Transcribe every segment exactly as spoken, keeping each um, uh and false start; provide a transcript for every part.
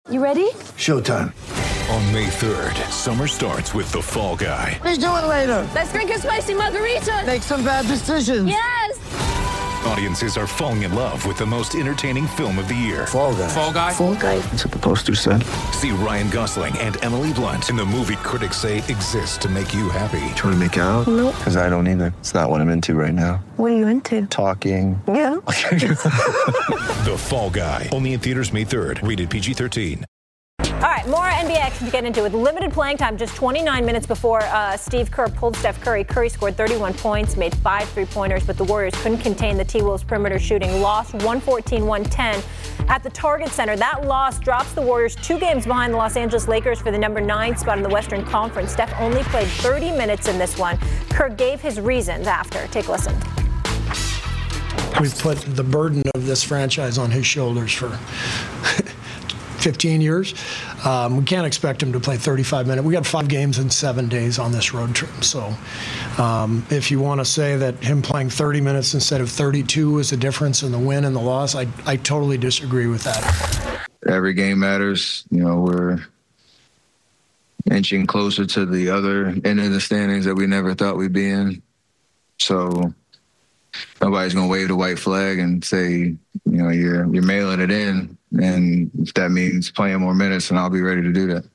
You ready? Showtime. On May third, summer starts with The Fall Guy. Let's do it later. Let's drink a spicy margarita. Make some bad decisions. Yes. Audiences are falling in love with the most entertaining film of the year. Fall Guy. Fall Guy? Fall Guy. That's what the poster said. See Ryan Gosling and Emily Blunt in the movie critics say exists to make you happy. Trying to make it out? Nope. Because I don't either. It's not what I'm into right now. What are you into? Talking. Yeah. The Fall Guy. Only in theaters May third. Rated P G thirteen. All right, more N B A action to get into. With limited playing time, just twenty-nine minutes before uh, Steve Kerr pulled Steph Curry. Curry scored thirty-one points, made five three-pointers, but the Warriors couldn't contain the T-Wolves' perimeter shooting. Lost one fourteen one ten at the Target Center. That loss drops the Warriors two games behind the Los Angeles Lakers for the number nine spot in the Western Conference. Steph only played thirty minutes in this one. Kerr gave his reasons after. Take a listen. We've put the burden of this franchise on his shoulders for fifteen years. Um, we can't expect him to play thirty-five minutes. We got five games in seven days on this road trip. So um, if you want to say that him playing thirty minutes instead of thirty-two is the difference in the win and the loss, I, I totally disagree with that. Every game matters. You know, we're inching closer to the other end of the standings that we never thought we'd be in. So nobody's going to wave the white flag and say, you know, you're you're mailing it in. And if that means playing more minutes, then I'll be ready to do that.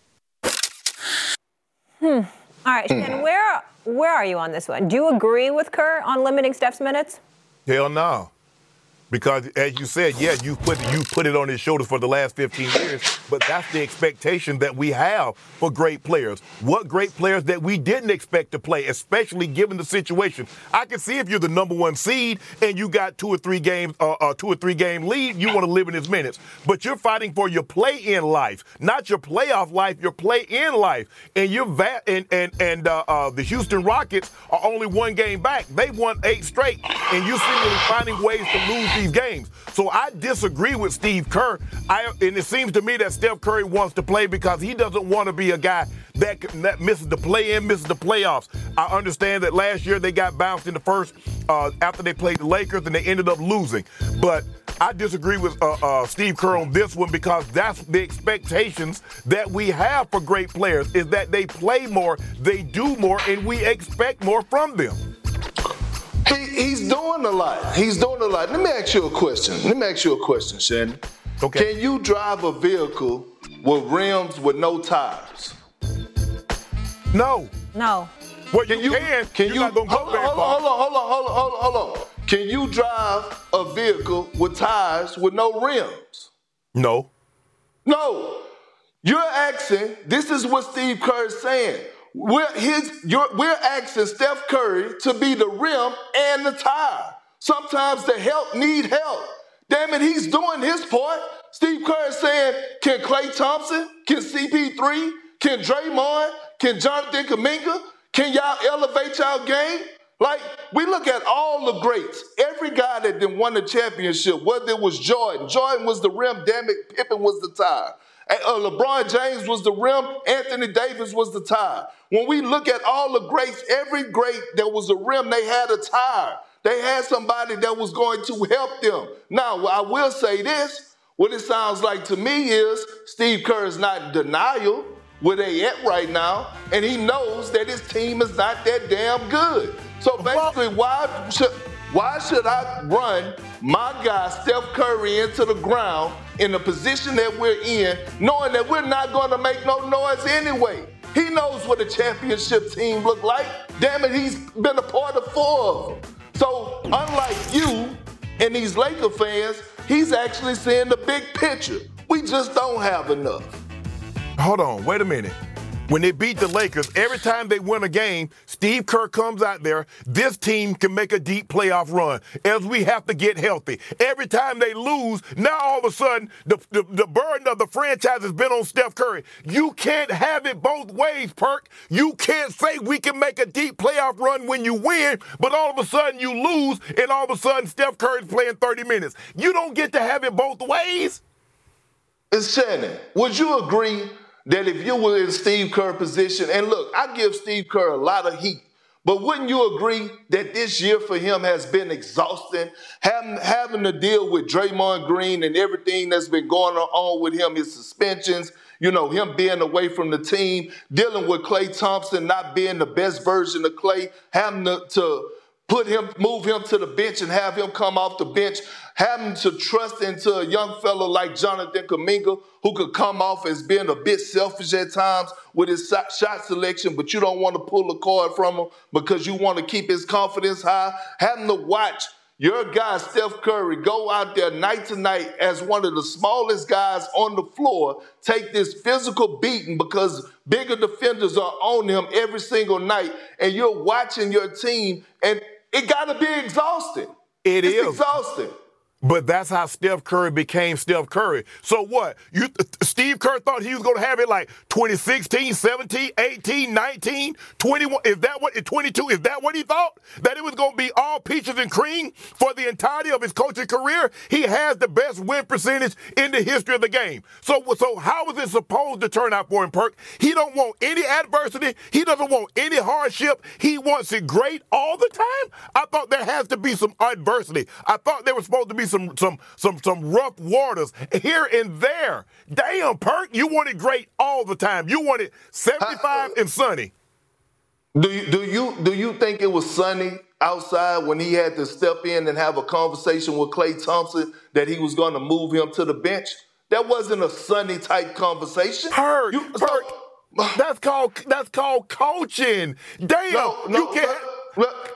Hmm. All right, Shannon, where, where are you on this one? Do you agree with Kerr on limiting Steph's minutes? Hell no. Because, as you said, yeah, you put you put it on his shoulders for the last fifteen years, but that's the expectation that we have for great players. What great players that we didn't expect to play, especially given the situation. I can see if you're the number one seed and you got two or three games, uh, uh, two or three game lead, you want to live in his minutes. But you're fighting for your play-in life, not your playoff life, your play-in life. And you're va- and and and uh, uh, the Houston Rockets are only one game back. They won eight straight, and you're seemingly finding ways to lose these games. So I disagree with Steve Kerr. I, and it seems to me that Steph Curry wants to play because he doesn't want to be a guy that, that misses the play-in, misses the playoffs. I understand that last year they got bounced in the first uh, after they played the Lakers and they ended up losing. But I disagree with uh, uh, Steve Kerr on this one because that's the expectations that we have for great players is that they play more, they do more, and we expect more from them. He, he's doing a lot. He's doing a lot. Let me ask you a question. Let me ask you a question, Shannon. Okay. Can you drive a vehicle with rims with no tires? No. No. Well, Can you you? can. Can You're you? not gonna go hold, on, very hold, far. on, hold on, hold on, hold on, hold on, hold on. Can you drive a vehicle with tires with no rims? No. No. You're asking. This is what Steve Kerr is saying. We're, his, you're, we're asking Steph Curry to be the rim and the tire. Sometimes the help need help. Damn it, he's doing his part. Steve Kerr is saying, can Klay Thompson, can C P three, can Draymond, can Jonathan Kuminga, can y'all elevate y'all game? Like, we look at all the greats. Every guy that done won the championship, whether it was Jordan. Jordan was the rim, damn it, Pippen was the tire. Uh, LeBron James was the rim, Anthony Davis was the tire. When we look at all the greats, every great that was a rim, they had a tire. They had somebody that was going to help them. Now, I will say this. What it sounds like to me is Steve Kerr is not in denial where they at right now, and he knows that his team is not that damn good. So basically, why should, why should I run my guy Steph Curry into the ground in the position that we're in, knowing that we're not going to make no noise anyway? He knows what a championship team look like. Damn it, he's been a part of four of them. So unlike you and these Laker fans, he's actually seeing the big picture. We just don't have enough. Hold on, wait a minute. When they beat the Lakers, every time they win a game, Steve Kerr comes out there, this team can make a deep playoff run, as we have to get healthy. Every time they lose, now all of a sudden, the, the, the burden of the franchise has been on Steph Curry. You can't have it both ways, Perk. You can't say we can make a deep playoff run when you win, but all of a sudden you lose, and all of a sudden Steph Curry's playing thirty minutes. You don't get to have it both ways. It's Shannon, would you agree that if you were in Steve Kerr's position, and look, I give Steve Kerr a lot of heat, But wouldn't you agree that this year for him has been exhausting? Having, having to deal with Draymond Green and everything that's been going on with him, his suspensions, you know, him being away from the team, dealing with Klay Thompson not being the best version of Klay, having to, to put him, move him to the bench and have him come off the bench, having to trust into a young fellow like Jonathan Kuminga, who could come off as being a bit selfish at times with his shot selection, but you don't want to pull a card from him because you want to keep his confidence high. Having to watch your guy, Steph Curry, go out there night to night as one of the smallest guys on the floor, take this physical beating because bigger defenders are on him every single night, and you're watching your team, and it got to be exhausting. It it's is. exhausting. But that's how Steph Curry became Steph Curry. So what? You, Steve Kerr thought he was going to have it like twenty sixteen, seventeen, eighteen, nineteen, twenty-one. Is that what, twenty-two, is that what he thought? That it was going to be all peaches and cream for the entirety of his coaching career? He has the best win percentage in the history of the game. So, so how is it supposed to turn out for him, Perk? He don't want any adversity. He doesn't want any hardship. He wants it great all the time. I thought there has to be some adversity. I thought there was supposed to be some some some some rough waters here and there. Damn, Perk, you want it great all the time. You want it seventy-five and sunny. Do you do you do you think it was sunny outside when he had to step in and have a conversation with Klay Thompson that he was going to move him to the bench? That wasn't a sunny type conversation. Perk, you, Perk, so, that's called that's called coaching. Damn, no, no, you can't. But,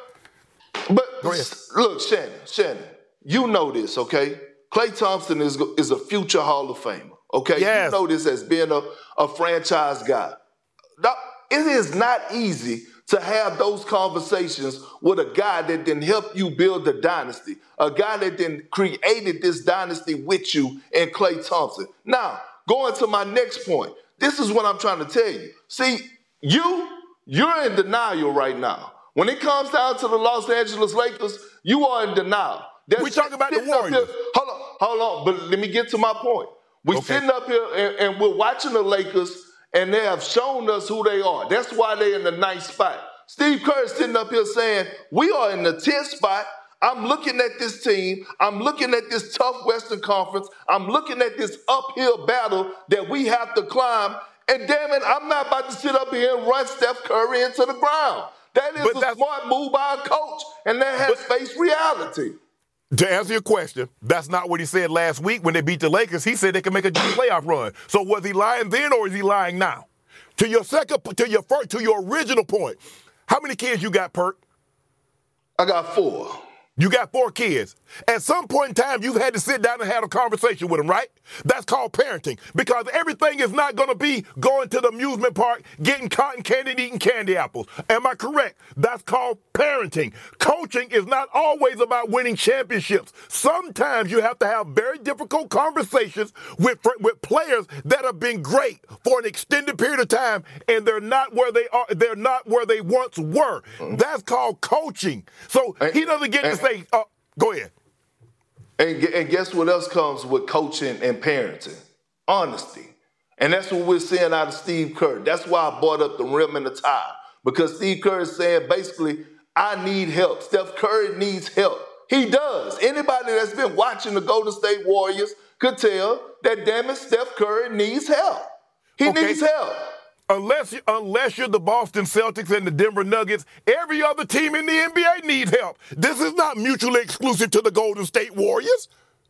but look, Shannon, Shannon. You know this, okay? Klay Thompson is, is a future Hall of Famer, okay? Yes. You know this as being a, a franchise guy. Now, it is not easy to have those conversations with a guy that didn't help you build the dynasty, a guy that then created this dynasty with you in Klay Thompson. Now, going to my next point, this is what I'm trying to tell you. See, you, you're in denial right now. When it comes down to the Los Angeles Lakers, you are in denial. We're talking about the Warriors. Here, hold on, hold on, but let me get to my point. We're okay. sitting up here and, and we're watching the Lakers, and they have shown us who they are. That's why they're in the ninth spot. Steve Kerr is sitting up here saying, we are in the tenth spot. I'm looking at this team. I'm looking at this tough Western Conference. I'm looking at this uphill battle that we have to climb. And damn it, I'm not about to sit up here and run Steph Curry into the ground. That is but a smart move by a coach, and that has but, faced reality. To answer your question, that's not what he said last week when they beat the Lakers. He said they could make a playoff run. So was he lying then or is he lying now? To your second, to your first, to your original point, how many kids you got, Perk? I got four. You got four kids. At some point in time, you've had to sit down and have a conversation with them, right? That's called parenting, because everything is not going to be going to the amusement park, getting cotton candy, and eating candy apples. Am I correct? That's called parenting. Coaching is not always about winning championships. Sometimes you have to have very difficult conversations with, with players that have been great for an extended period of time, and they're not where they are. They're not where they once were. Mm-hmm. That's called coaching. So and, he doesn't get and, to say, uh, go ahead. And, and guess what else comes with coaching and parenting? Honesty. And that's what we're seeing out of Steve Kerr. That's why I brought up the rim and the tie. Because Steve Kerr is saying, basically, I need help. Steph Curry needs help. He does. Anybody that's been watching the Golden State Warriors could tell that, damn it, Steph Curry needs help. He okay. needs help. Unless, unless you're the Boston Celtics and the Denver Nuggets, every other team in the N B A needs help. This is not mutually exclusive to the Golden State Warriors.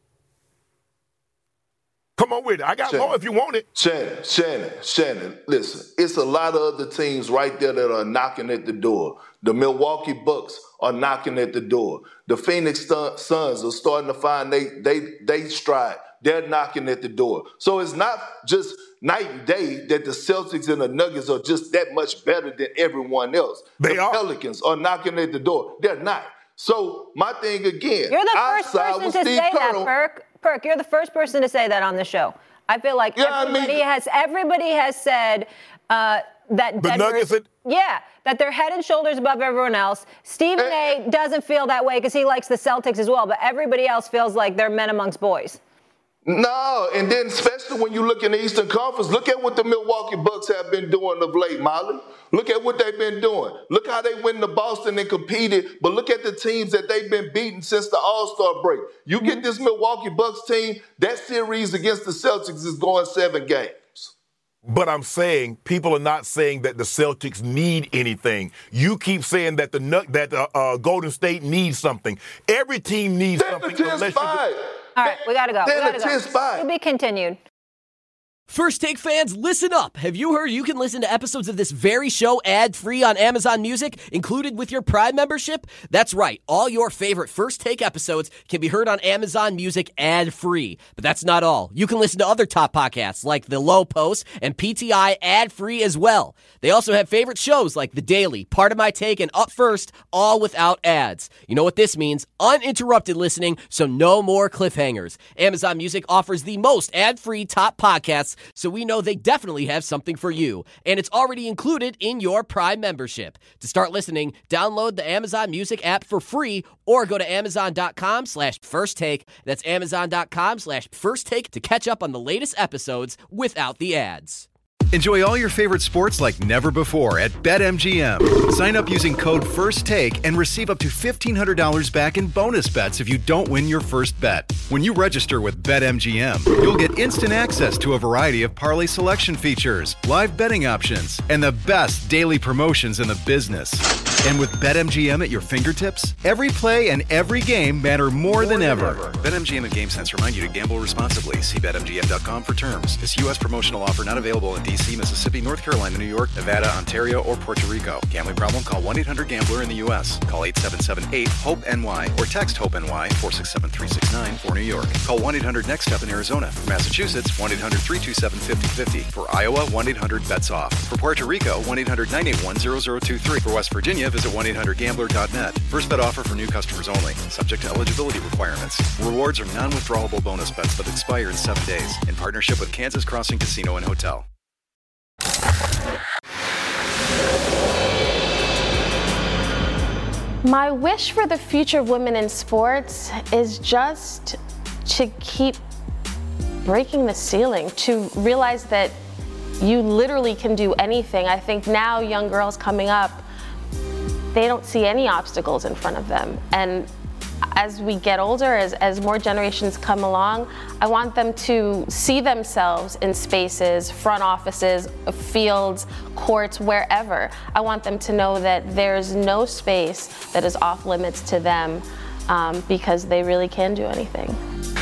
Come on with it. I got Shannon, more if you want it. Shannon, Shannon, Shannon, listen, it's a lot of other teams right there that are knocking at the door. The Milwaukee Bucks are knocking at the door. The Phoenix Suns are starting to find they they they stride. They're knocking at the door. So it's not just night and day that the Celtics and the Nuggets are just that much better than everyone else. They the are. Pelicans are knocking at the door. They're not. So my thing again, you're the I first person to Steve say Kerr. that, Perk. Perk, you're the first person to say that on the show. I feel like yeah, everybody I mean, has everybody has said uh, that the Nuggets. Had- yeah, that they're head and shoulders above everyone else. Stephen and, A. doesn't feel that way because he likes the Celtics as well, but everybody else feels like they're men amongst boys. No, and then especially when you look in the Eastern Conference, look at what the Milwaukee Bucks have been doing of late, Molly. Look at what they've been doing. Look how they went to Boston and competed, but look at the teams that they've been beating since the All-Star break. You get this Milwaukee Bucks team, that series against the Celtics is going seven games. But I'm saying people are not saying that the Celtics need anything. You keep saying that the that uh, uh, Golden State needs something. Every team needs That's something. the tenth spot. All right, we got to go. We They're got the to tenth go. spot. To be continued. First Take fans, listen up. Have you heard you can listen to episodes of this very show ad-free on Amazon Music, included with your Prime membership? That's right. All your favorite First Take episodes can be heard on Amazon Music ad-free. But that's not all. You can listen to other top podcasts like The Low Post and P T I ad-free as well. They also have favorite shows like The Daily, Part of My Take, and Up First, all without ads. You know what this means? Uninterrupted listening, so no more cliffhangers. Amazon Music offers the most ad-free top podcasts, so we know they definitely have something for you. And it's already included in your Prime membership. To start listening, download the Amazon Music app for free or go to amazon.com slash first take. That's amazon.com slash first take to catch up on the latest episodes without the ads. Enjoy all your favorite sports like never before at BetMGM. Sign up using code FIRSTTAKE and receive up to fifteen hundred dollars back in bonus bets if you don't win your first bet. When you register with BetMGM, you'll get instant access to a variety of parlay selection features, live betting options, and the best daily promotions in the business. And with BetMGM at your fingertips, every play and every game matter more, more than, than ever. ever. BetMGM and GameSense remind you to gamble responsibly. See Bet M G M dot com for terms. This U S promotional offer not available in D C, Mississippi, North Carolina, New York, Nevada, Ontario, or Puerto Rico. Gambling problem? Call one eight hundred gambler in the U S. Call eight seven seven eight hope N Y or text HOPE-NY four six seven three six nine for New York. Call one eight hundred next step in Arizona. For Massachusetts, one eight hundred three two seven five zero five zero. For Iowa, one eight hundred bets off. For Puerto Rico, one eight hundred nine eight one zero zero two three. For West Virginia, visit one eight hundred gambler dot net. First bet offer for new customers only. Subject to eligibility requirements. Rewards are non-withdrawable bonus bets that expire in seven days. In partnership with Kansas Crossing Casino and Hotel. My wish for the future of women in sports is just to keep breaking the ceiling, to realize that you literally can do anything. I think now young girls coming up, they don't see any obstacles in front of them. And as we get older, as, as more generations come along, I want them to see themselves in spaces, front offices, fields, courts, wherever. I want them to know that there's no space that is off limits to them um, because they really can do anything.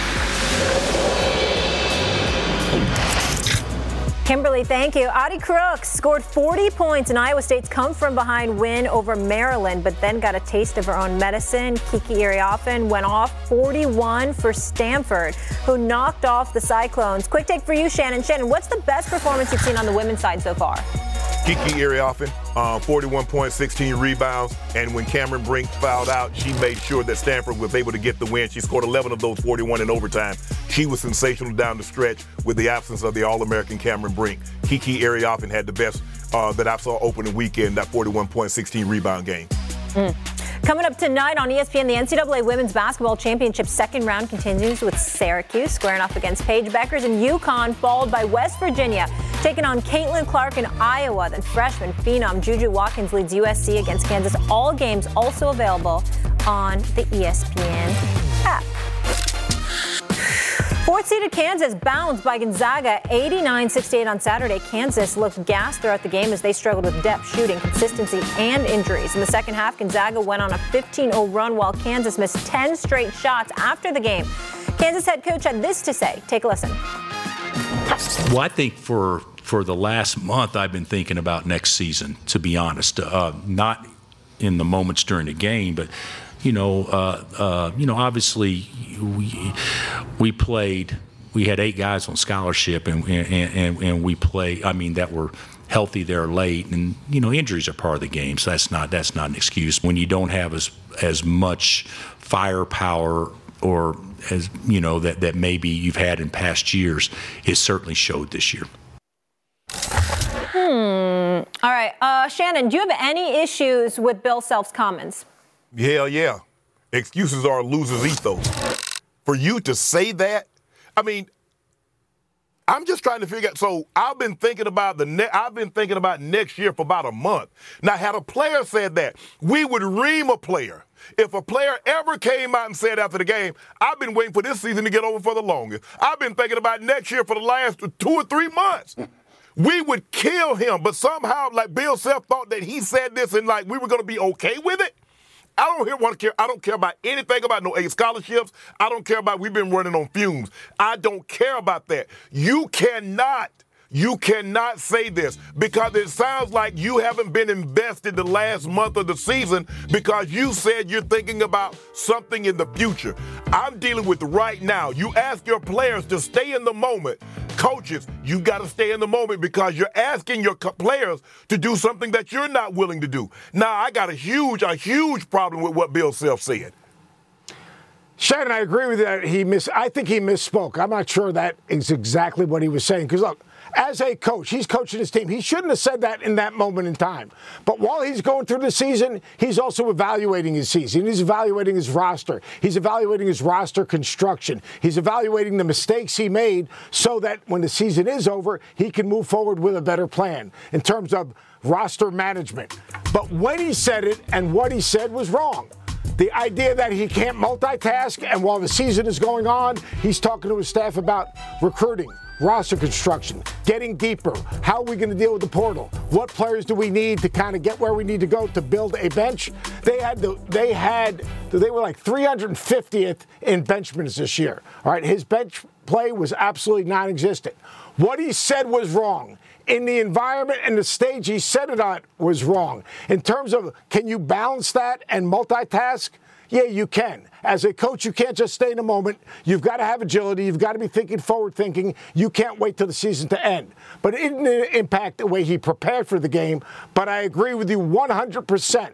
Kimberly, thank you. Audie Crooks scored forty points in Iowa State's come-from-behind win over Maryland, but then got a taste of her own medicine. Kiki Iriafen went off forty-one for Stanford, who knocked off the Cyclones. Quick take for you, Shannon. Shannon, what's the best performance you've seen on the women's side so far? Kiki Iriafen, uh, forty-one points, sixteen rebounds, and when Cameron Brink fouled out, she made sure that Stanford was able to get the win. She scored eleven of those forty-one in overtime. She was sensational down the stretch with the absence of the All-American Cameron Brink. Kiki Iriafen had the best uh, that I saw opening weekend, that forty-one point, sixteen rebound game. Mm. Coming up tonight on E S P N, the N C double A Women's Basketball Championship second round continues with Syracuse squaring off against Paige Beckers and UConn, followed by West Virginia taking on Caitlin Clark in Iowa. Then freshman phenom Juju Watkins leads U S C against Kansas. All games also available on the E S P N app. Fourth-seeded Kansas bounced by Gonzaga eighty-nine sixty-eight on Saturday. Kansas looked gassed throughout the game as they struggled with depth, shooting, consistency, and injuries. In the second half, Gonzaga went on a fifteen oh run while Kansas missed ten straight shots after the game. Kansas head coach had this to say. Take a listen. Well, I think for for the last month, I've been thinking about next season, to be honest. Uh, not in the moments during the game, but You know, uh, uh, you know. Obviously, we we played. We had eight guys on scholarship, and and, and and we played. I mean, that were healthy there late, and you know, injuries are part of the game. So that's not that's not an excuse when you don't have as as much firepower or as you know that that maybe you've had in past years. It certainly showed this year. Hmm. All right, uh, Shannon. Do you have any issues with Bill Self's comments? Hell yeah. Excuses are a loser's ethos. For you to say that, I mean, I'm just trying to figure out. So I've been thinking about the ne- I've been thinking about next year for about a month. Now, had a player said that, we would ream a player. If a player ever came out and said after the game, I've been waiting for this season to get over for the longest. I've been thinking about next year for the last two or three months. We would kill him, but somehow, like Bill Self thought that he said this and like we were going to be okay with it. I don't hear, want to care. I don't care about anything about no A scholarships. I don't care about we've been running on fumes. I don't care about that. You cannot, you cannot say this because it sounds like you haven't been invested the last month of the season because you said you're thinking about something in the future. I'm dealing with right now. You ask your players to stay in the moment. Coaches, you got to stay in the moment because you're asking your co- players to do something that you're not willing to do. Now, I got a huge, a huge problem with what Bill Self said. Shannon, I agree with that. He miss. I think he misspoke. I'm not sure that is exactly what he was saying. Because, look, as a coach, he's coaching his team. He shouldn't have said that in that moment in time. But while he's going through the season, he's also evaluating his season. He's evaluating his roster. He's evaluating his roster construction. He's evaluating the mistakes he made so that when the season is over, he can move forward with a better plan in terms of roster management. But when he said it and what he said was wrong. The idea that he can't multitask, and while the season is going on, he's talking to his staff about recruiting, roster construction, getting deeper. How are we going to deal with the portal? What players do we need to kind of get where we need to go to build a bench? They had the, they had they were like three hundred fiftieth in bench minutes this year. All right, his bench play was absolutely non-existent. What he said was wrong. In the environment and the stage he said it on was wrong. In terms of can you balance that and multitask? Yeah, you can. As a coach, you can't just stay in the moment. You've got to have agility. You've got to be thinking forward thinking. You can't wait till the season to end. But it didn't impact the way he prepared for the game. But I agree with you one hundred percent.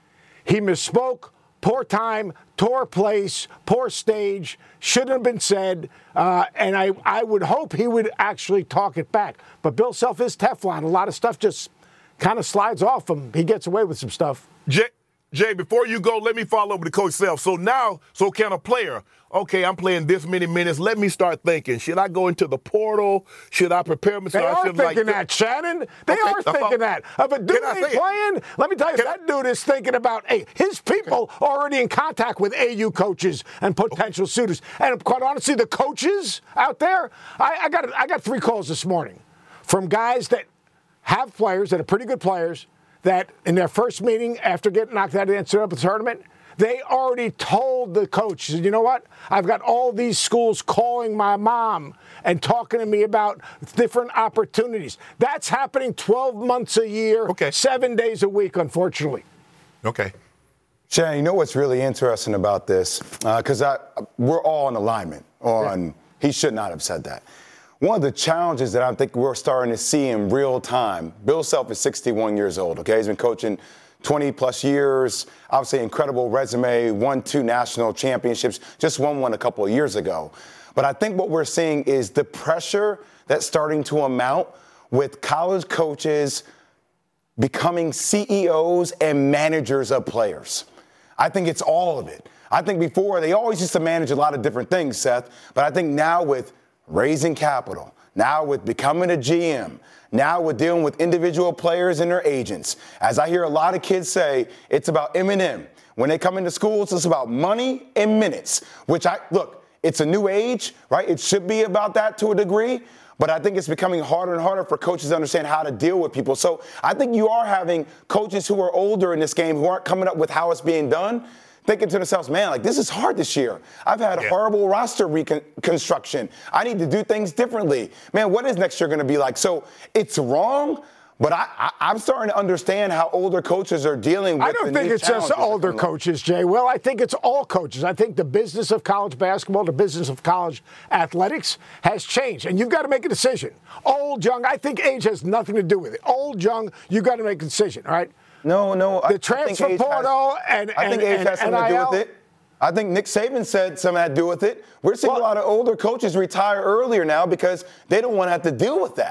He misspoke. Poor time, poor place, poor stage, shouldn't have been said, uh, and I, I would hope he would actually talk it back. But Bill Self is Teflon. A lot of stuff just kind of slides off him. He gets away with some stuff. Jay, Jay, before you go, let me follow up with Coach Self. So now, so can a player, okay, I'm playing this many minutes. Let me start thinking. Should I go into the portal? Should I prepare myself? They are thinking like, that, Shannon. They okay, are thinking that. If a dude ain't playing, let me tell you, can that I, dude is thinking about, hey, his people are already in contact with A U coaches and potential okay. suitors. And quite honestly, the coaches out there, I, I got I got three calls this morning from guys that have players that are pretty good players that in their first meeting after getting knocked out of the N C double A tournament, they already told the coach, you know what? I've got all these schools calling my mom and talking to me about different opportunities. That's happening twelve months a year, okay. seven days a week, unfortunately. Okay. Shannon, you know what's really interesting about this? Because uh, we're all in alignment on yeah. he should not have said that. One of the challenges that I think we're starting to see in real time, Bill Self is sixty-one years old, okay? He's been coaching twenty plus years, obviously incredible resume, won two national championships, just won one a couple of years ago. But I think what we're seeing is the pressure that's starting to amount with college coaches becoming C E Os and managers of players. I think it's all of it. I think before they always used to manage a lot of different things, Seth, but I think now with raising capital, now with becoming a G M, now with dealing with individual players and their agents. As I hear a lot of kids say, it's about M and M. When they come into schools, it's about money and minutes, which I, look, it's a new age, right? It should be about that to a degree, but I think it's becoming harder and harder for coaches to understand how to deal with people. So I think you are having coaches who are older in this game who aren't coming up with how it's being done, thinking to themselves, man, like, this is hard this year. I've had yeah. horrible roster reconstruction. I need to do things differently. Man, what is next year going to be like? So it's wrong, but I, I, I'm starting to understand how older coaches are dealing with I don't the think new it's just older like. coaches, Jay. Well, I think it's all coaches. I think the business of college basketball, the business of college athletics has changed. And you've got to make a decision. Old, young, I think age has nothing to do with it. Old, young, you've got to make a decision, all right? No, no. The I, transfer I portal has, and, I think and, age and has something N I L. to do with it. I think Nick Saban said something had to do with it. We're seeing well, a lot of older coaches retire earlier now because they don't want to have to deal with that.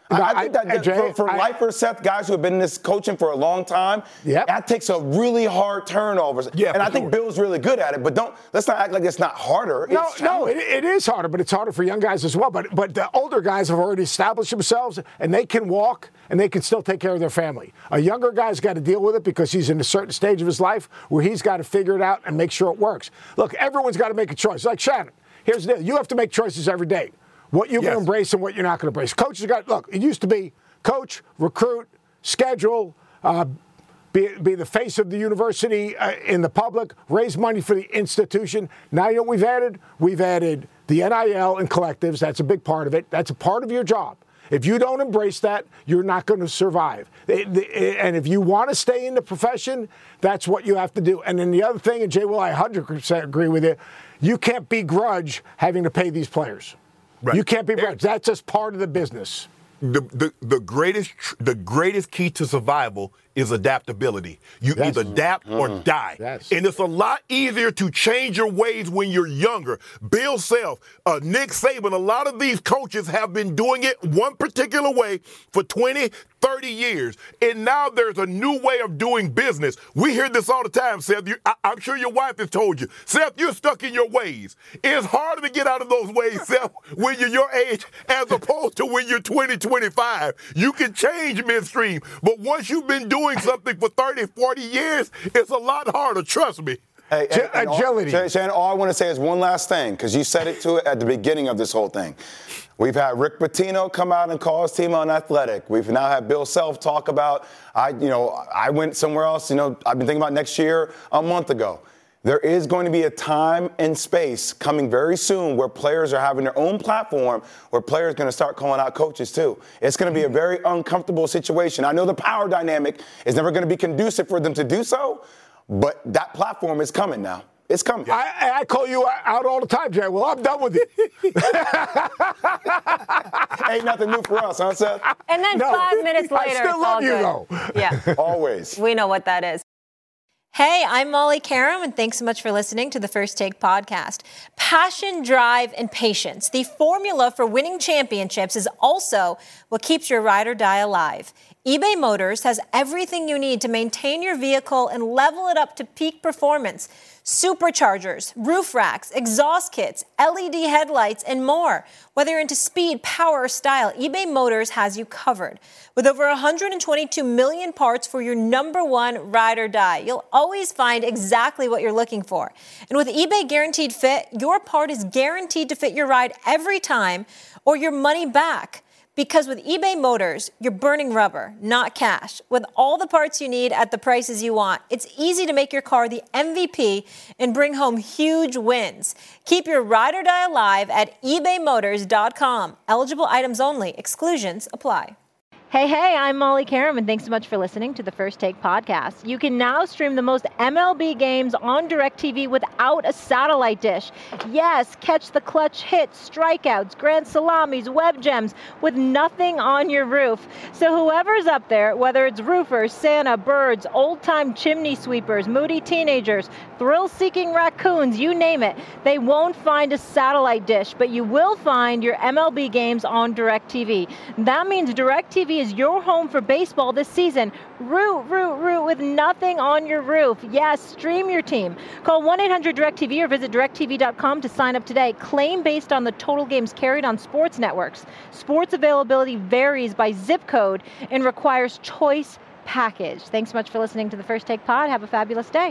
I, I think that, I, that Jay, for, for I, lifers, Seth, guys who have been in this coaching for a long time, yep. that takes a really hard turnover. Yeah, and I sure. think Bill's really good at it, but don't let's not act like it's not harder. No, it's no, it, it is harder, but it's harder for young guys as well. But but the older guys have already established themselves, and they can walk, and they can still take care of their family. A younger guy's got to deal with it because he's in a certain stage of his life where he's got to figure it out and make sure it works. Look, everyone's got to make a choice. Like Shannon, here's the deal. You have to make choices every day. What you're yes. going to embrace and what you're not going to embrace. Coaches got, look, it used to be coach, recruit, schedule, uh, be, be the face of the university uh, in the public, raise money for the institution. Now you know what we've added? We've added the N I L and collectives. That's a big part of it. That's a part of your job. If you don't embrace that, you're not going to survive. And if you want to stay in the profession, that's what you have to do. And then the other thing, and Jay, will I one hundred percent agree with you, you can't begrudge having to pay these players. Right. You can't begrudge. That's just part of the business. The, the the greatest the greatest key to survival is adaptability. You yes. either adapt or mm. die. Yes. And it's a lot easier to change your ways when you're younger. Bill Self, uh, Nick Saban, a lot of these coaches have been doing it one particular way for twenty, thirty years. And now there's a new way of doing business. We hear this all the time, Seth. You, I, I'm sure your wife has told you. Seth, you're stuck in your ways. It's harder to get out of those ways, Seth, when you're your age as opposed to when you're twenty, twenty-five. You can change midstream. But once you've been doing something for thirty, forty years, it's a lot harder, trust me. Hey, G- and, and agility. All, Shannon, all I want to say is one last thing, because you said it to it at the beginning of this whole thing. We've had Rick Pitino come out and call his team unathletic. We've now had Bill Self talk about, I, you know, I went somewhere else. You know, I've been thinking about next year a month ago. There is going to be a time and space coming very soon where players are having their own platform, where players are going to start calling out coaches too. It's going to be a very uncomfortable situation. I know the power dynamic is never going to be conducive for them to do so, but that platform is coming now. It's coming. I, I call you out all the time, Jay. Well, I'm done with it. Ain't nothing new for us, huh, Seth? And then No. five minutes later, I still it's love all you, good. though. Yeah. Always. We know what that is. Hey, I'm Molly Karam, and thanks so much for listening to the First Take podcast. Passion, drive, and patience. The formula for winning championships is also what keeps your ride or die alive. eBay Motors has everything you need to maintain your vehicle and level it up to peak performance. Superchargers, roof racks, exhaust kits, L E D headlights, and more. Whether you're into speed, power, or style, eBay Motors has you covered. With over one hundred twenty-two million parts for your number one ride or die, you'll always find exactly what you're looking for. And with eBay Guaranteed Fit, your part is guaranteed to fit your ride every time or your money back. Because with eBay Motors, you're burning rubber, not cash. With all the parts you need at the prices you want, it's easy to make your car the M V P and bring home huge wins. Keep your ride or die alive at ebay motors dot com. Eligible items only. Exclusions apply. Hey, hey, I'm Molly Karam, and thanks so much for listening to the First Take podcast. You can now stream the most M L B games on DirecTV without a satellite dish. Yes, catch the clutch hits, strikeouts, grand salamis, web gems with nothing on your roof. So whoever's up there, whether it's roofers, Santa, birds, old-time chimney sweepers, moody teenagers, thrill-seeking raccoons, you name it, they won't find a satellite dish, but you will find your M L B games on DirecTV. That means DirecTV is your home for baseball this season. Root, root, root with nothing on your roof. Yes, stream your team. Call one eight hundred direct T V or visit direct T V dot com to sign up today. Claim based on the total games carried on sports networks. Sports availability varies by zip code and requires choice package. Thanks so much for listening to the First Take Pod. Have a fabulous day.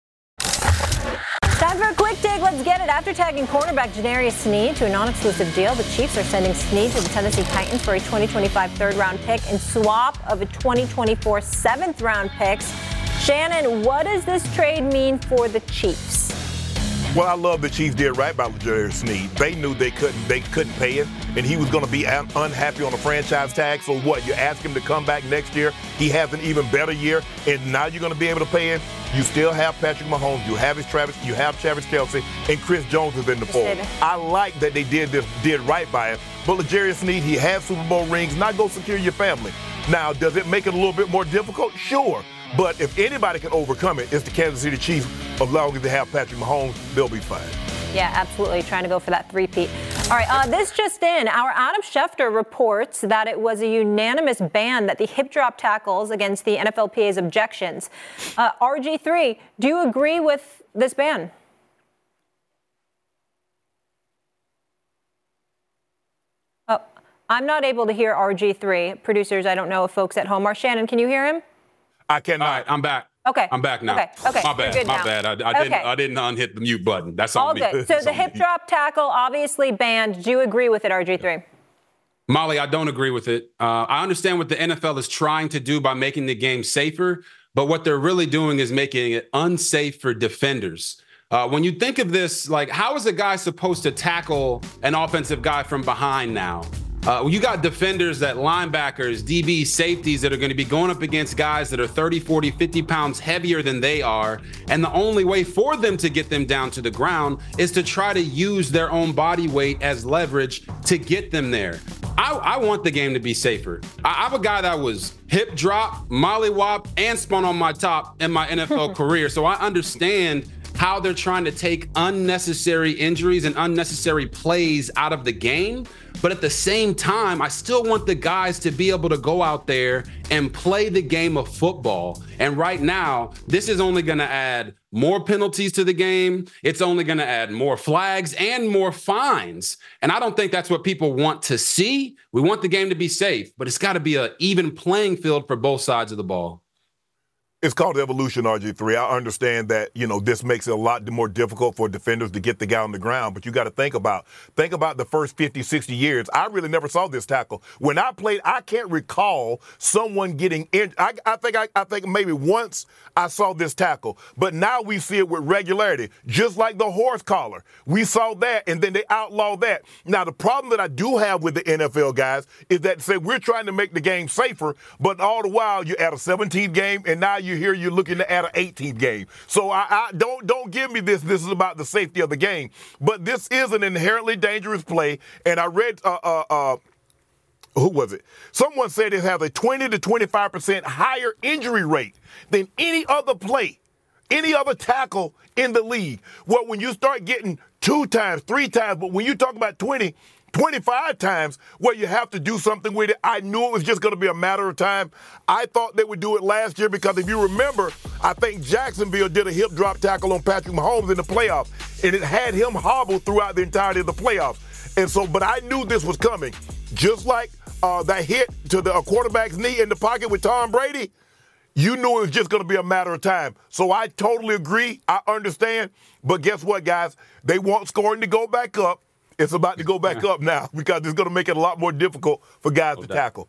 Time for a quick take. Let's get it. After tagging cornerback Janarius Sneed to a non-exclusive deal, the Chiefs are sending Sneed to the Tennessee Titans for a twenty twenty-five third-round pick and swap of a twenty twenty-four seventh-round picks. Shannon, what does this trade mean for the Chiefs? Well, I love the Chiefs did right by Janarius Sneed. They knew they couldn't they couldn't pay him, and he was going to be un- unhappy on a franchise tag. So what? You ask him to come back next year. He has an even better year, and now you're going to be able to pay him. You still have Patrick Mahomes. You have his Travis. You have Travis Kelce, and Chris Jones is in the fold. I like that they did this, did right by him. But L'Jarius Sneed, he has Super Bowl rings. Now go secure your family. Now, does it make it a little bit more difficult? Sure. But if anybody can overcome it, it's the Kansas City Chiefs. As long as they have Patrick Mahomes, they'll be fine. Yeah, absolutely. Trying to go for that three-peat. All All right, uh, this just in. Our Adam Schefter reports that it was a unanimous ban that the hip drop tackles against the N F L P A's objections. Uh, R G three, do you agree with this ban? Oh, I'm not able to hear R G three. Producers, I don't know if folks at home are. Shannon, can you hear him? I cannot. All right, I'm back. Okay. I'm back now. Okay. Okay. My bad. You're good My now. bad. I, I Okay. didn't. I didn't unhit the mute button. That's on All me. good. So That's the on hip me. drop tackle, obviously banned. Do you agree with it, R G three? Molly, I don't agree with it. Uh, I understand what the N F L is trying to do by making the game safer, but what they're really doing is making it unsafe for defenders. Uh, when you think of this, like, how is a guy supposed to tackle an offensive guy from behind now? Uh, you got defenders, that linebackers, D Bs, safeties that are going to be going up against guys that are thirty, forty, fifty pounds heavier than they are. And the only way for them to get them down to the ground is to try to use their own body weight as leverage to get them there. I, I want the game to be safer. I, I'm a guy that was hip drop, mollywop, and spun on my top in my N F L career. So I understand how they're trying to take unnecessary injuries and unnecessary plays out of the game. But at the same time, I still want the guys to be able to go out there and play the game of football. And right now, this is only going to add more penalties to the game. It's only going to add more flags and more fines. And I don't think that's what people want to see. We want the game to be safe, but it's got to be an even playing field for both sides of the ball. It's called evolution, R G three. I understand that, you know, this makes it a lot more difficult for defenders to get the guy on the ground, but you got to think about, think about the first fifty, sixty years. I really never saw this tackle. When I played, I can't recall someone getting in. I, I think I, I think maybe once I saw this tackle, but now we see it with regularity, just like the horse collar. We saw that, and then they outlawed that. Now, the problem that I do have with the N F L guys is that, say, we're trying to make the game safer, but all the while you're at a seventeenth game, and now you here you're looking to add an eighteenth game. So I, I don't don't give me this. This is about the safety of the game, but this is an inherently dangerous play. And I read, uh, uh, uh, who was it? Someone said it has a twenty to twenty-five percent higher injury rate than any other play, any other tackle in the league. Well, when you start getting two times, three times, but when you talk about twenty, twenty-five times, well, you have to do something with it. I knew it was just going to be a matter of time. I thought they would do it last year because if you remember, I think Jacksonville did a hip drop tackle on Patrick Mahomes in the playoffs, and it had him hobble throughout the entirety of the playoffs. And so, but I knew this was coming. Just like uh, that hit to the quarterback's knee in the pocket with Tom Brady, you knew it was just going to be a matter of time. So I totally agree. I understand. But guess what, guys? They want scoring to go back up. It's about to go back up now because it's going to make it a lot more difficult for guys to tackle.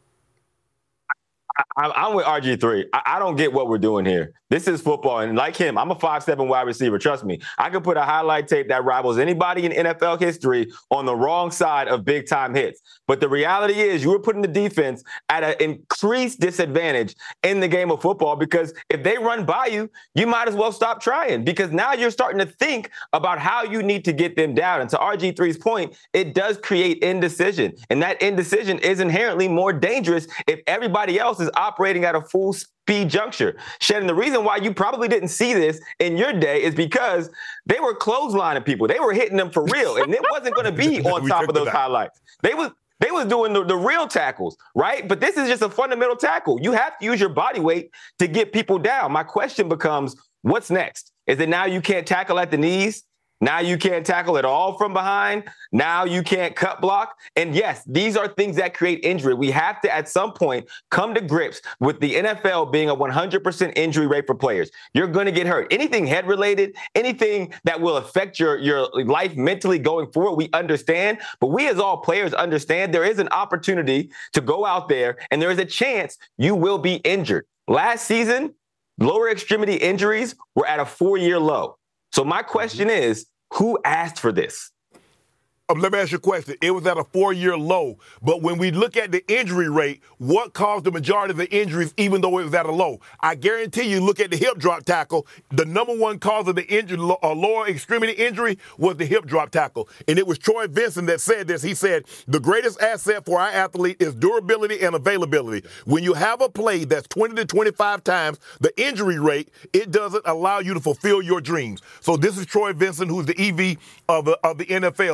I, I'm with R G three. I, I don't get what we're doing here. This is football, and like him, I'm a five seven wide receiver. Trust me, I could put a highlight tape that rivals anybody in N F L history on the wrong side of big-time hits. But the reality is you were putting the defense at an increased disadvantage in the game of football because if they run by you, you might as well stop trying because now you're starting to think about how you need to get them down. And to R G three's point, it does create indecision, and that indecision is inherently more dangerous if everybody else is operating at a full speed juncture. Shannon, the reason why you probably didn't see this in your day is because they were clotheslining people. They were hitting them for real, and it wasn't going to be on top of those highlights. They was they was doing the, the real tackles, right? But this is just a fundamental tackle. You have to use your body weight to get people down. My question becomes, what's next? Is it now you can't tackle at the knees? Now you can't tackle at all from behind. Now you can't cut block. And yes, these are things that create injury. We have to, at some point, come to grips with the N F L being a one hundred percent injury rate for players. You're going to get hurt. Anything head-related, anything that will affect your, your life mentally going forward, we understand. But we as all players understand there is an opportunity to go out there and there is a chance you will be injured. Last season, lower extremity injuries were at a four-year low. So my question is, who asked for this? Um, let me ask you a question. It was at a four-year low, but when we look at the injury rate, what caused the majority of the injuries even though it was at a low? I guarantee you, look at the hip drop tackle, the number one cause of the injury, uh, lower extremity injury was the hip drop tackle. And it was Troy Vincent that said this. He said, the greatest asset for our athlete is durability and availability. When you have a play that's twenty to twenty-five times the injury rate, it doesn't allow you to fulfill your dreams. So this is Troy Vincent, who's the E V of the, of the N F L. He said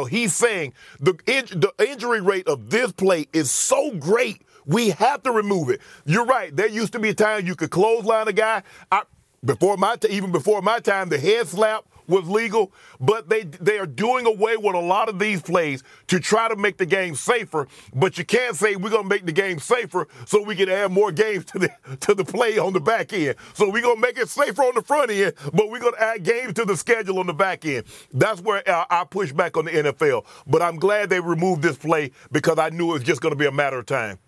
saying the, in, the injury rate of this play is so great, we have to remove it. You're right. There used to be a time you could clothesline a guy. I, before my t- even before my time, the head slap was legal, but they they are doing away with a lot of these plays to try to make the game safer. But you can't say we're gonna make the game safer so we can add more games to the to the play on the back end. So we're gonna make it safer on the front end, but we're gonna add games to the schedule on the back end. That's where I, I push back on the N F L. But I'm glad they removed this play because I knew it was just gonna be a matter of time.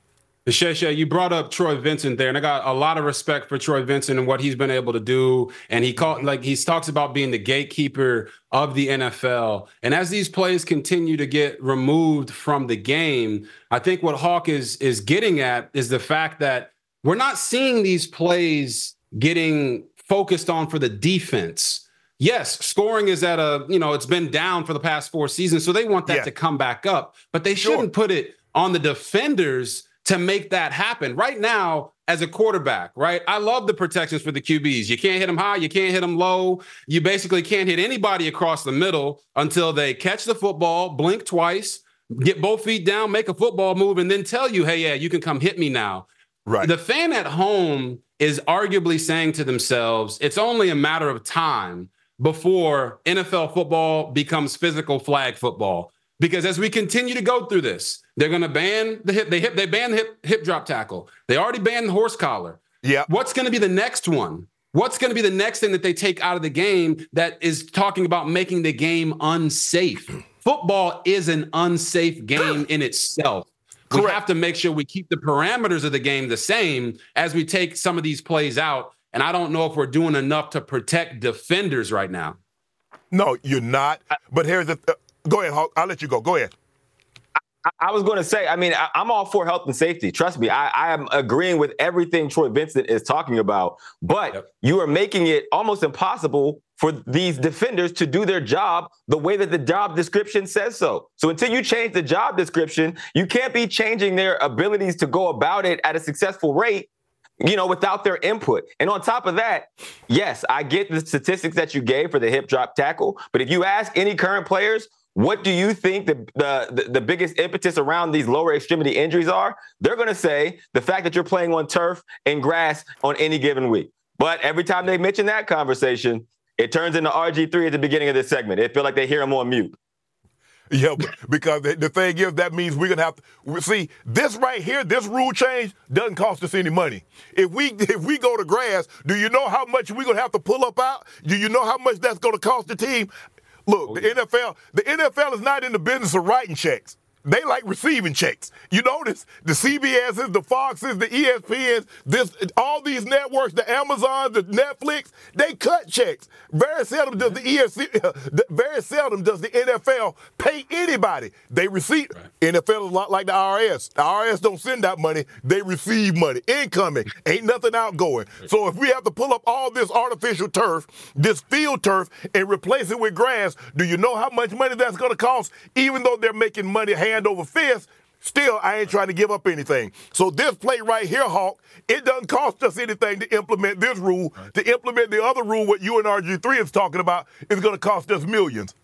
Shay Shay, you brought up Troy Vincent there, and I got a lot of respect for Troy Vincent and what he's been able to do. And he called, like he talks about being the gatekeeper of the N F L. And as these plays continue to get removed from the game, I think what Hawk is is getting at is the fact that we're not seeing these plays getting focused on for the defense. Yes, scoring is at a, you know, it's been down for the past four seasons, so they want that yeah. to come back up. But they shouldn't sure. put it on the defenders to make that happen. Right now, as a quarterback, right, I love the protections for the Q Bs. You can't hit them high, you can't hit them low. You basically can't hit anybody across the middle until they catch the football, blink twice, get both feet down, make a football move, and then tell you, hey, yeah, you can come hit me now. Right. The fan at home is arguably saying to themselves, it's only a matter of time before N F L football becomes physical flag football. Because as we continue to go through this, they're going to ban the hip. They hip. They ban the hip hip drop tackle. They already banned the horse collar. Yeah. What's going to be the next one? What's going to be the next thing that they take out of the game that is talking about making the game unsafe? Football is an unsafe game in itself. We Correct. have to make sure we keep the parameters of the game the same as we take some of these plays out. And I don't know if we're doing enough to protect defenders right now. No, you're not. But here's the. Th- Go ahead, Hawk. I'll let you go. Go ahead. I, I was going to say, I mean, I, I'm all for health and safety. Trust me, I, I am agreeing with everything Troy Vincent is talking about. But yep. you are making it almost impossible for these defenders to do their job the way that the job description says so. So until you change the job description, you can't be changing their abilities to go about it at a successful rate, you know, without their input. And on top of that, yes, I get the statistics that you gave for the hip drop tackle. But if you ask any current players, what do you think the, the, the biggest impetus around these lower extremity injuries are? They're going to say the fact that you're playing on turf and grass on any given week. But every time they mention that conversation, it turns into R G three at the beginning of this segment. It feels like they hear him on mute. Yeah, because the, the thing is, that means we're going to have to – see, this right here, this rule change doesn't cost us any money. If we if we go to grass, do you know how much we're going to have to pull up out? Do you know how much that's going to cost the team? Look, the N F L, the N F L is not in the business of writing checks. They like receiving checks. You notice the C B S's, the Foxes, the E S P Ns, this, all these networks, the Amazon, the Netflix, they cut checks. Very seldom does the E S P, very seldom does the N F L pay anybody. They receive. Right. N F L is a lot like the I R S. The I R S don't send out money; they receive money, incoming. Ain't nothing outgoing. So if we have to pull up all this artificial turf, this field turf, and replace it with grass, do you know how much money that's going to cost? Even though they're making money hand over fist, still, I ain't trying to give up anything. So this play right here, Hawk, it doesn't cost us anything to implement this rule. Right. To implement the other rule, what you and R G three is talking about, is going to cost us millions.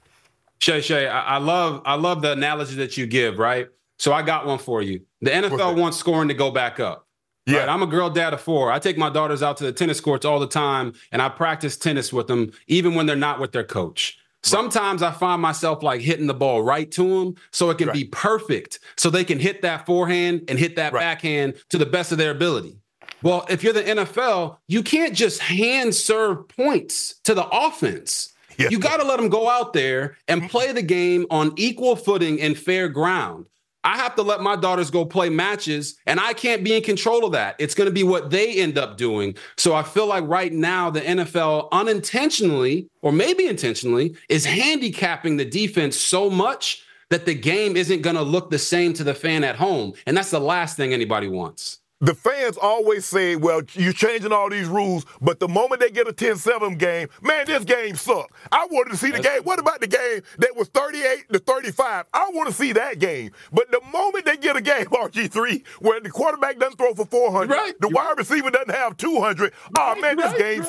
Shay Shay, I, I love I love the analogy that you give, right? So I got one for you. The N F L wants scoring to go back up. Yeah. Right? I'm a girl dad of four. I take my daughters out to the tennis courts all the time, and I practice tennis with them, even when they're not with their coach. Sometimes I find myself like hitting the ball right to them so it can right. be perfect, so they can hit that forehand and hit that right. backhand to the best of their ability. Well, if you're the N F L, you can't just hand serve points to the offense. Yeah. You got to let them go out there and play the game on equal footing and fair ground. I have to let my daughters go play matches, and I can't be in control of that. It's going to be what they end up doing. So I feel like right now the N F L unintentionally, or maybe intentionally, is handicapping the defense so much that the game isn't going to look the same to the fan at home. And that's the last thing anybody wants. The fans always say, well, you're changing all these rules, but the moment they get a ten seven game, man, this game sucked. I wanted to see the game. What about the game that was thirty-eight to thirty-five? I want to see that game. But the moment they get a game, R G three, where the quarterback doesn't throw for four hundred, right. the wide receiver doesn't have two hundred, oh, man, this right. game right. sucked.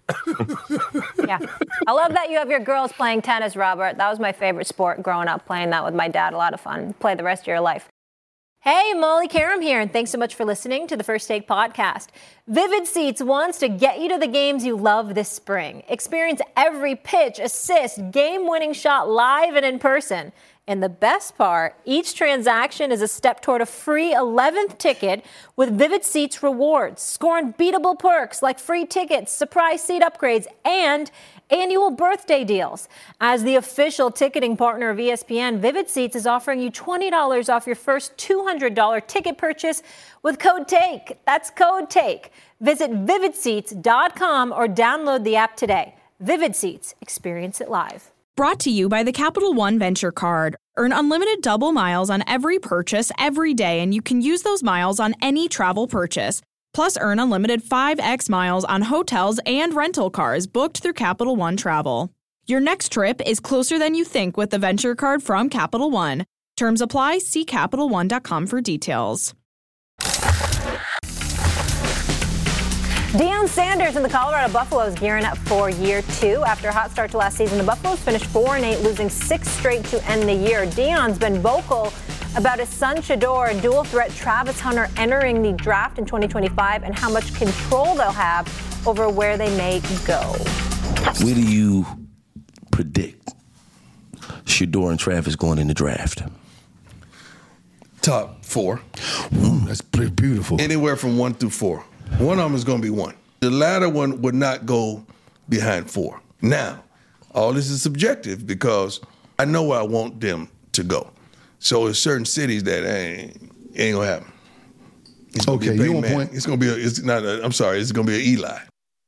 Yeah. I love that you have your girls playing tennis, Robert. That was my favorite sport growing up, playing that with my dad. A lot of fun. Play the rest of your life. Hey, Molly Karam here, and thanks so much for listening to the First Take podcast. Vivid Seats wants to get you to the games you love this spring. Experience every pitch, assist, game-winning shot live and in person. And the best part, each transaction is a step toward a free eleventh ticket with Vivid Seats rewards. Score unbeatable perks like free tickets, surprise seat upgrades, and annual birthday deals. As the official ticketing partner of E S P N, Vivid Seats is offering you twenty dollars off your first two hundred dollars ticket purchase with code TAKE. That's code TAKE. Visit vivid seats dot com or download the app today. Vivid Seats. Experience it live. Brought to you by the Capital One Venture Card. Earn unlimited double miles on every purchase every day, and you can use those miles on any travel purchase. Plus, earn unlimited five x miles on hotels and rental cars booked through Capital One Travel. Your next trip is closer than you think with the Venture Card from Capital One. Terms apply. See Capital One dot com for details. Deion Sanders and the Colorado Buffaloes gearing up for year two. After a hot start to last season, the Buffaloes finished four and eight, losing six straight to end the year. Deion's been vocal about his son Shedeur and dual threat Travis Hunter entering the draft in twenty twenty-five and how much control they'll have over where they may go. Where do you predict Shedeur and Travis going in the draft? Top four. Mm, that's pretty beautiful. Anywhere from one through four. One of them is going to be one. The latter one would not go behind four. Now, all this is subjective because I know where I want them to go. So there's certain cities that ain't, ain't going to happen. It's gonna okay, be you on man. point. It's going to be, a, it's not a, I'm sorry, it's going to be an Eli.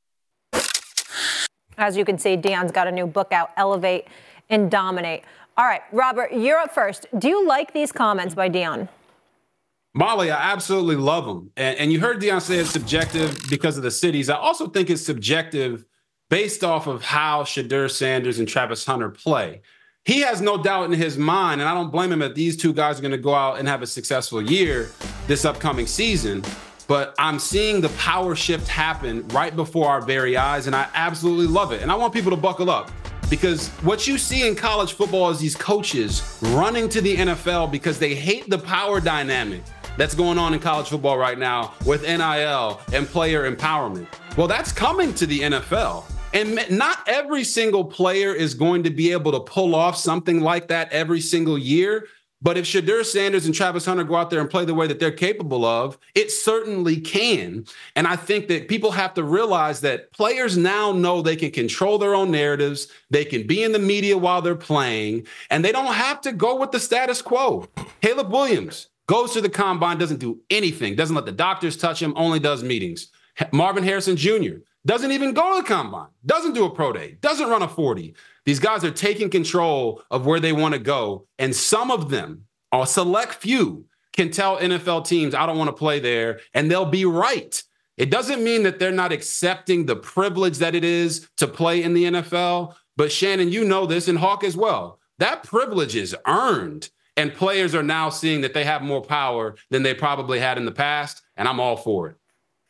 As you can see, Deion's got a new book out, Elevate and Dominate. All right, Robert, you're up first. Do you like these comments by Deion? Molly, I absolutely love them. And, and you heard Deion say it's subjective because of the cities. I also think it's subjective based off of how Shedeur Sanders and Travis Hunter play. He has no doubt in his mind, and I don't blame him that these two guys are going to go out and have a successful year this upcoming season. But I'm seeing the power shift happen right before our very eyes, and I absolutely love it. And I want people to buckle up. Because what you see in college football is these coaches running to the N F L because they hate the power dynamic that's going on in college football right now with N I L and player empowerment. Well, that's coming to the N F L. And not every single player is going to be able to pull off something like that every single year. But if Shedeur Sanders and Travis Hunter go out there and play the way that they're capable of, it certainly can. And I think that people have to realize that players now know they can control their own narratives. They can be in the media while they're playing, and they don't have to go with the status quo. Caleb Williams goes to the combine, doesn't do anything, doesn't let the doctors touch him, only does meetings. Marvin Harrison Junior doesn't even go to the combine, doesn't do a pro day, doesn't run a forty. These guys are taking control of where they want to go. And some of them, a select few, can tell N F L teams, I don't want to play there, and they'll be right. It doesn't mean that they're not accepting the privilege that it is to play in the N F L. But Shannon, you know this, and Hawk as well. That privilege is earned. And players are now seeing that they have more power than they probably had in the past, and I'm all for it.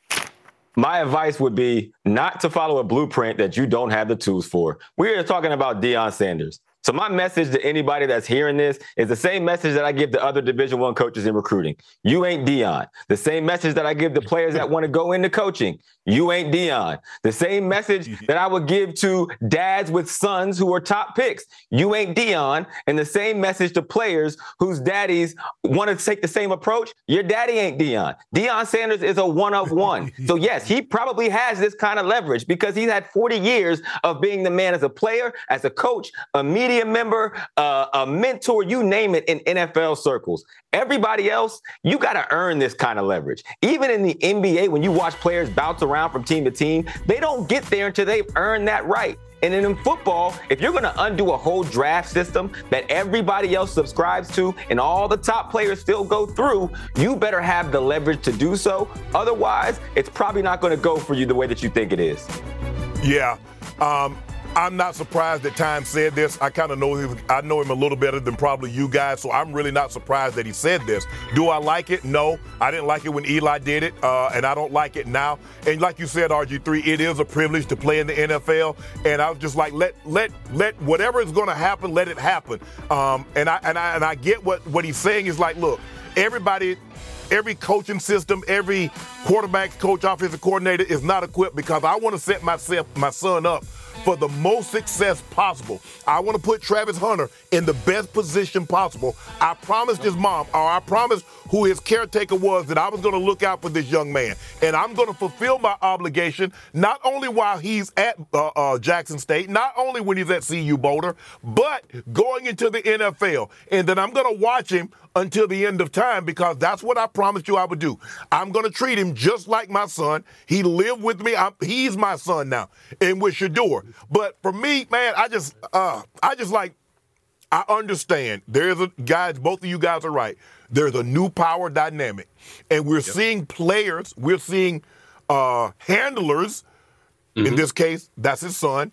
My advice would be not to follow a blueprint that you don't have the tools for. We're talking about Deion Sanders. So my message to anybody that's hearing this is the same message that I give to other Division One coaches in recruiting. You ain't Deion. The same message that I give to players that want to go into coaching. You ain't Deion. The same message that I would give to dads with sons who are top picks. You ain't Deion. And the same message to players whose daddies want to take the same approach. Your daddy ain't Deion. Deion Sanders is a one of one. So yes, he probably has this kind of leverage because he's had forty years of being the man as a player, as a coach, a media member, uh, a mentor, you name it, in N F L circles. Everybody else, you got to earn this kind of leverage. Even in the N B A, when you watch players bounce around from team to team, they don't get there until they've earned that right. And then in football, if you're going to undo a whole draft system that everybody else subscribes to and all the top players still go through, you better have the leverage to do so. Otherwise, it's probably not going to go for you the way that you think it is. Yeah. Um, I'm not surprised that Time said this. I kind of know him. I know him a little better than probably you guys, so I'm really not surprised that he said this. Do I like it? No. I didn't like it when Eli did it, uh, and I don't like it now. And like you said, R G three, it is a privilege to play in the N F L, and I was just like, let let let whatever is going to happen, let it happen. Um, and I and I and I get what what he's saying is like, look, everybody. Every coaching system, every quarterback coach, offensive coordinator is not equipped because I want to set myself, my son up for the most success possible. I want to put Travis Hunter in the best position possible. I promised his mom, or I promised who his caretaker was, that I was going to look out for this young man. And I'm going to fulfill my obligation, not only while he's at uh, uh, Jackson State, not only when he's at C U Boulder, but going into the N F L. And then I'm going to watch him until the end of time, because that's what I promised you I would do. I'm going to treat him just like my son. He lived with me. I'm, he's my son now, and with Shedeur. But for me, man, I just, uh, I just like, I understand. There's a, guys, both of you guys are right. There's a new power dynamic, and we're yep. seeing players, we're seeing uh, handlers, mm-hmm. in this case, that's his son,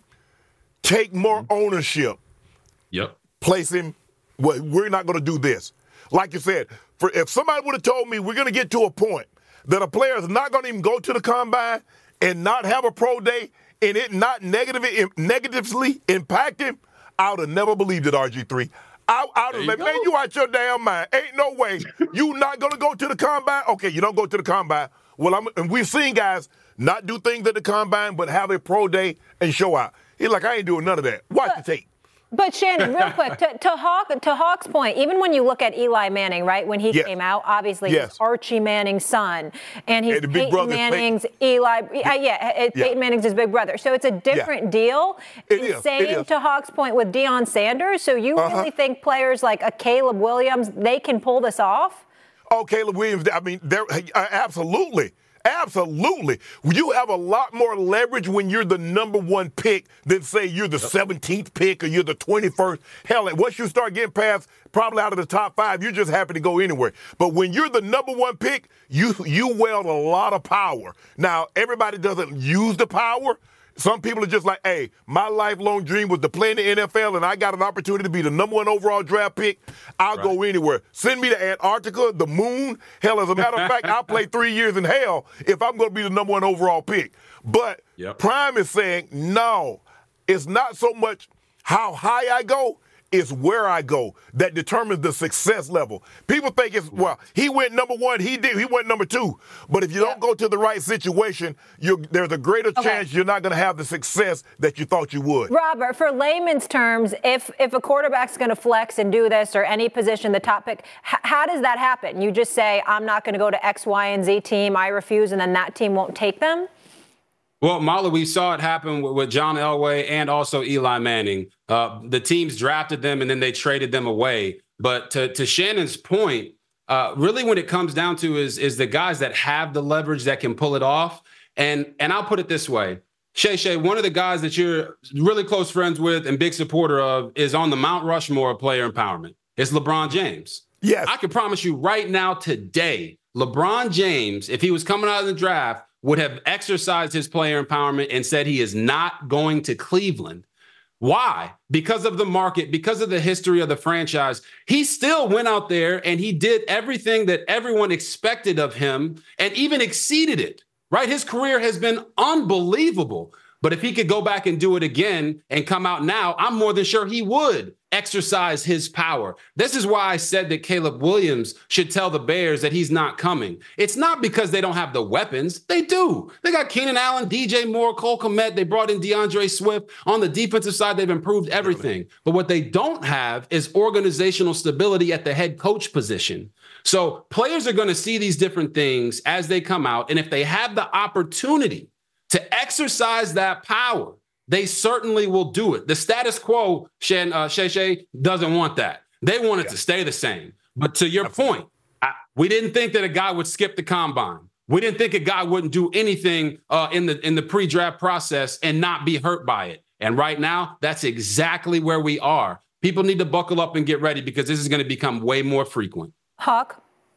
take more mm-hmm. ownership. Yep. Place him, well, we're not going to do this. Like you said, for if somebody would have told me we're going to get to a point that a player is not going to even go to the combine and not have a pro day and it not negatively, negatively impact him, I would have never believed it, R G three. I, I would have been, man, you out your damn mind. Ain't no way you not going to go to the combine. Okay, you don't go to the combine. Well, I'm, and we've seen guys not do things at the combine but have a pro day and show out. He's like, I ain't doing none of that. Watch the tape. But Shannon, real quick, to, to Hawk to Hawk's point, even when you look at Eli Manning, right, when he yes. came out, obviously yes. he's Archie Manning's son, and he's and Peyton brother, Manning's Peyton. Eli. Uh, yeah, yeah, Peyton Manning's his big brother. So it's a different yeah. deal. It and is. Same it is. to Hawk's point with Deion Sanders. So you uh-huh. really think players like a Caleb Williams, they can pull this off? Oh, Caleb Williams, I mean, they're, uh, absolutely. Absolutely. You have a lot more leverage when you're the number one pick than, say, you're the yep. seventeenth pick or you're the twenty-first. Hell, once you start getting past probably out of the top five, you're just happy to go anywhere. But when you're the number one pick, you you wield a lot of power. Now, everybody doesn't use the power. Some people are just like, hey, my lifelong dream was to play in the N F L, and I got an opportunity to be the number one overall draft pick. I'll right. go anywhere. Send me to Antarctica, the moon. Hell, as a matter of fact, I'll play three years in hell if I'm going to be the number one overall pick. But yep. Prime is saying, no, it's not so much how high I go, it's where I go that determines the success level. People think it's, well, he went number one, he did, he went number two. But if you yeah. don't go to the right situation, you, there's a greater okay. chance you're not going to have the success that you thought you would. Robert, for layman's terms, if if a quarterback's going to flex and do this, or any position, the top pick, h- how does that happen? You just say, I'm not going to go to X, Y, and Z team, I refuse, and then that team won't take them? Well, Marla, we saw it happen with, with John Elway and also Eli Manning. Uh, the teams drafted them and then they traded them away. But to, to Shannon's point, uh, really what it comes down to is, is the guys that have the leverage that can pull it off. And, and I'll put it this way. Shay Shay, one of the guys that you're really close friends with and big supporter of is on the Mount Rushmore of player empowerment. It's LeBron James. Yes. I can promise you right now today, LeBron James, if he was coming out of the draft, would have exercised his player empowerment and said he is not going to Cleveland. Why? Because of the market, because of the history of the franchise. He still went out there and he did everything that everyone expected of him and even exceeded it, right? His career has been unbelievable. But if he could go back and do it again and come out now, I'm more than sure he would exercise his power. This is why I said that Caleb Williams should tell the Bears that he's not coming. It's not because they don't have the weapons. They do. They got Keenan Allen, D J Moore, Cole Kmet. They brought in DeAndre Swift. On the defensive side, they've improved everything. But what they don't have is organizational stability at the head coach position. So players are going to see these different things as they come out. And if they have the opportunity to exercise that power, they certainly will do it. The status quo, Shay uh, Shay, Shay doesn't want that. They want it yeah. to stay the same. But to your Absolutely. point, I, we didn't think that a guy would skip the combine. We didn't think a guy wouldn't do anything uh, in the in the pre-draft process and not be hurt by it. And right now, that's exactly where we are. People need to buckle up and get ready because this is going to become way more frequent. Hawk?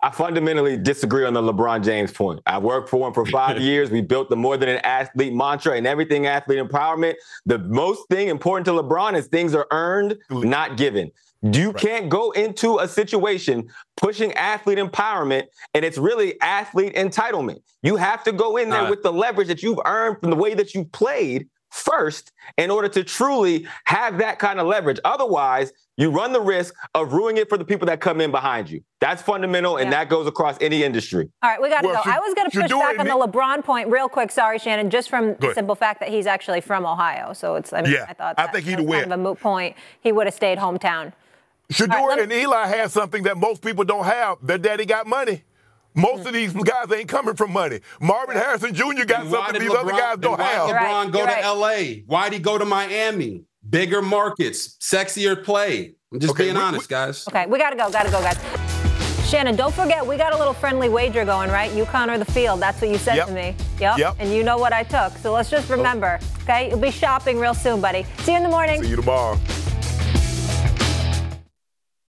I fundamentally disagree on the LeBron James point. I worked for him for five years. We built the more than an athlete mantra and everything athlete empowerment. The most thing important to LeBron is things are earned, not given. You right. can't go into a situation pushing athlete empowerment, and it's really athlete entitlement. You have to go in there uh, with the leverage that you've earned from the way that you played first in order to truly have that kind of leverage. Otherwise, you run the risk of ruining it for the people that come in behind you. That's fundamental, and yeah. that goes across any industry. All right, we got to well, go. Should, I was going to push back on me? the LeBron point real quick. Sorry, Shannon, just from the simple fact that he's actually from Ohio. So it's, I mean, yeah, I thought that I think he'd was win. kind of a moot point. He would have stayed hometown. Shedeur right, and Eli have something that most people don't have. Their daddy got money. Most mm. of these guys ain't coming from money. Marvin Harrison Junior got something these LeBron, other guys don't why have. Why did LeBron right, go to right. L A? Why'd he go to Miami? Bigger markets, sexier play. I'm just okay, being we, honest, we, guys. Okay, we got to go. Got to go, guys. Shannon, don't forget, we got a little friendly wager going, right? UConn or the field. That's what you said yep. to me. Yep. yep. And you know what I took. So let's just remember, okay? You'll be shopping real soon, buddy. See you in the morning. See you tomorrow.